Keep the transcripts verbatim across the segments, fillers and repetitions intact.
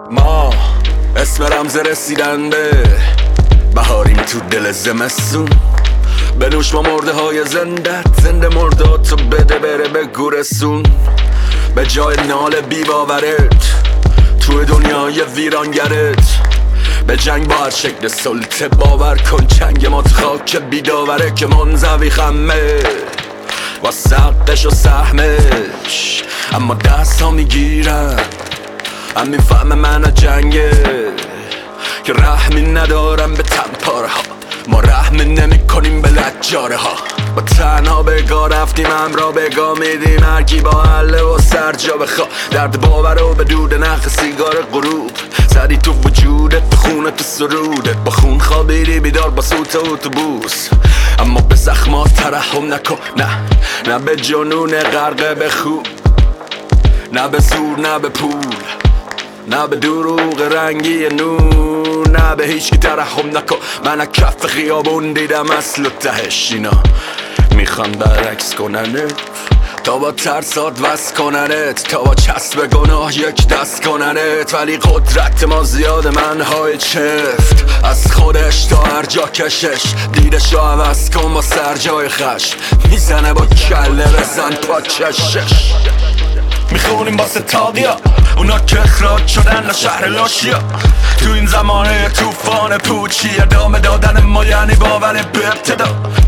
ما اسم رمز رسیدن به بهاریم تو دل زمستون. بنوش ما مرده های زندت، زنده مرداتو بده بره به گورستون. به جای نال بی باورت توی دنیای ویرانگرت، به جنگ با هر شکل سلطه باور کن. چنگ ما تو خاک بیداوره که منزوی خمه با سقش و سهمش، اما دست ها میگیرن همین فهم من جنگه که رحمی ندارم به تنپاره ها. ما رحم نمی کنیم به لجاره ها. با تنها بگاه رفتیم همراه بگاه میدیم هرکی با حله و سر جا بخوا. درد باور و به دود نخ سیگار غروب زدی تو وجودت، به خونت تو سرودت. با خون خوابیدی بیدار با سوت اتوبوس، اما به زخمات ترحم نکن. نه نه به جنون غرقه به خوب، نه به زور نه به پول، نه به دروغ رنگی نور، نه به هیچ کی ترحم نکن. من کف خیابون دیدم اصل و تهش اینا میخوان برعکس کننت، تا با ترسات وست کننت، تا با چسب گناه یک دست کننت. ولی قدرت ما زیاد منهای چفت، از خودش تا هر جا کشش. دیدشو عوض کن با سر جای خشم، میزنه با کله بزن پا چشش. میخونیم با ستادیا اونا که اخراج شدن از شهر لاشیا. تو این زمانه توفان پوچی ادامه دادن ما یعنی باور به ابتدا.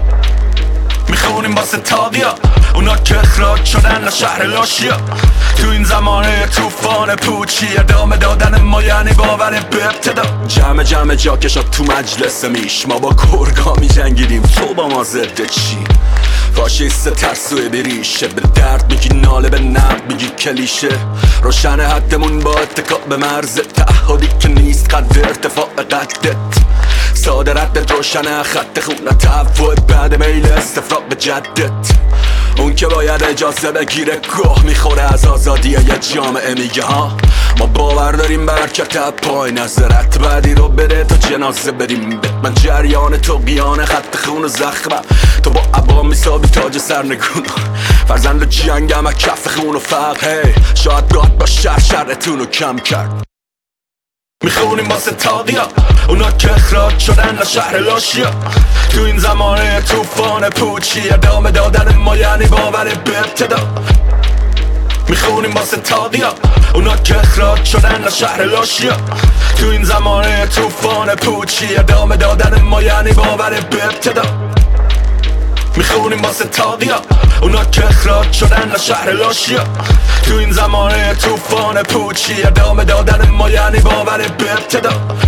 میخونیم با ستادیا اونا که اخراج شدن از شهر لاشیا. تو این زمانه توفان پوچی ادامه دادن ما یعنی باور به ابتدا. جمع جمع جاکشا تو مجلس میش، ما با گرگا میجنگیدیم تو با ما ضد چی؟ فاشیست ترسوی بریشه، به درد میگی ناله به نقد میگی کلیشه. روشن حدمون با اتکا به مرز تعهدی که نیست قدر ارتفاع قدت. ساده ردت روشن خط خونت تفوه بعد میل استفراغ به جدت. اون که باید اجازه بگیره گوه میخوره از آزادی یه جامعه میگه ها. ما باور داریم برکت پای نظرت بعدی رو بده تا جنازه بریم بد. من جریان تو بیان خط خون و زخمم، تو با عبا میسابی تاج سرنگون. فرزند جنگم از کف خون و فقر، هی شاید گاد با شر شرتون رو کم کرد. میخونیم با ستادیا اونا که اخراج شدن از شهر لاشیا. تو این زمانه توفان پوچی ادامه دادن ما یعنی باور به ابتدا. میخونیم با ستادیا اونا که اخراج شدن از شهر لاشیا. تو این زمانه توفان پوچی ادامه دادن ما یعنی باور به ابتدا. میخونیم با ستادیا اونا که اخراج شدن از شهر لاشیا. تو این زمانه توفان پوچی ادامه دادن ما یعنی باور به ابتدا.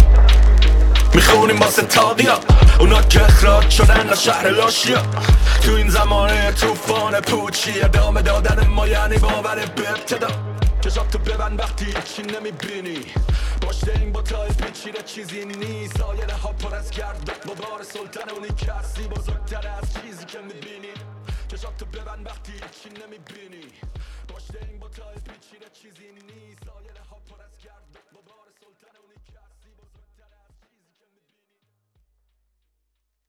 میخونیم با ستادیا اونا که اخراج شدن از شهر لاشیا. تو این زمانه توفان پوچی ادامه دادن ما یعنی باور به ابتدا. چشاتو ببند وقتی هیچی نمیبینی، پشت این بوتای پیچیده چیزی نیست. آینه ها پر از گرد با بار سلطن اونی که هستی بزرگتر از چیزی که میبینی. چشاتو ببند وقتی هیچی نمیبینی، پشت این بوتای پیچیده چیزی نیست. آینه ها پر از گرد با بار